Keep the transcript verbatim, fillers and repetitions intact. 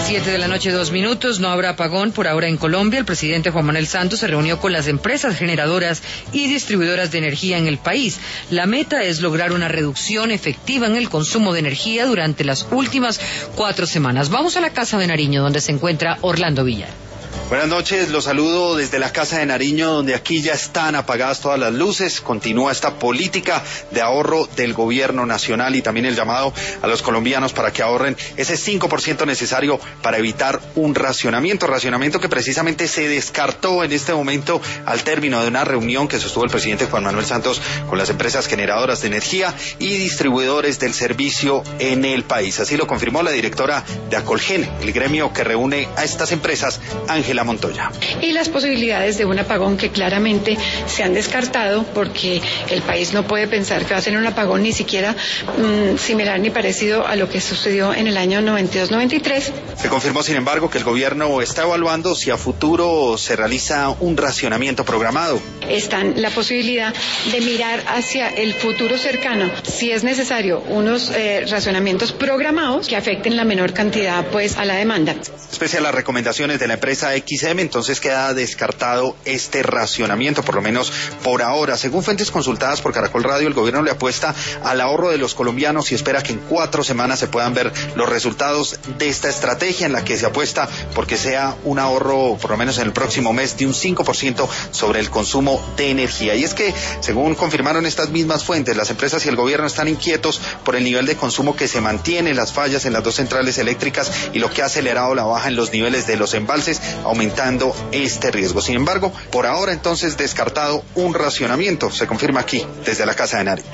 Siete de la noche, dos minutos. No habrá apagón por ahora en Colombia. El presidente Juan Manuel Santos se reunió con las empresas generadoras y distribuidoras de energía en el país. La meta es lograr una reducción efectiva en el consumo de energía durante las últimas cuatro semanas. Vamos a la Casa de Nariño, donde se encuentra Orlando Villar. Buenas noches, los saludo desde la Casa de Nariño, donde aquí ya están apagadas todas las luces. Continúa esta política de ahorro del gobierno nacional y también el llamado a los colombianos para que ahorren ese cinco por ciento necesario para evitar un racionamiento, racionamiento que precisamente se descartó en este momento al término de una reunión que sostuvo el presidente Juan Manuel Santos con las empresas generadoras de energía y distribuidores del servicio en el país. Así lo confirmó la directora de Acolgen, el gremio que reúne a estas empresas, Ángela Montoya. Y las posibilidades de un apagón que claramente se han descartado, porque el país no puede pensar que va a ser un apagón ni siquiera mmm, similar ni parecido a lo que sucedió en el año noventa y dos noventa y tres. Se confirmó, sin embargo, que el gobierno está evaluando si a futuro se realiza un racionamiento programado. Está la posibilidad de mirar hacia el futuro cercano, si es necesario, unos eh, racionamientos programados que afecten la menor cantidad pues a la demanda. Pese a las recomendaciones de la empresa X M, entonces queda descartado este racionamiento, por lo menos por ahora. Según fuentes consultadas por Caracol Radio, el gobierno le apuesta al ahorro de los colombianos y espera que en cuatro semanas se puedan ver los resultados de esta estrategia en la que se apuesta porque sea un ahorro, por lo menos en el próximo mes, de un cinco por ciento sobre el consumo de energía. Y es que, según confirmaron estas mismas fuentes, las empresas y el gobierno están inquietos por el nivel de consumo que se mantiene, las fallas en las dos centrales eléctricas y lo que ha acelerado la baja en los niveles de los embalses, aumentando este riesgo. Sin embargo, por ahora entonces descartado un racionamiento, se confirma aquí desde la Casa de Nariño.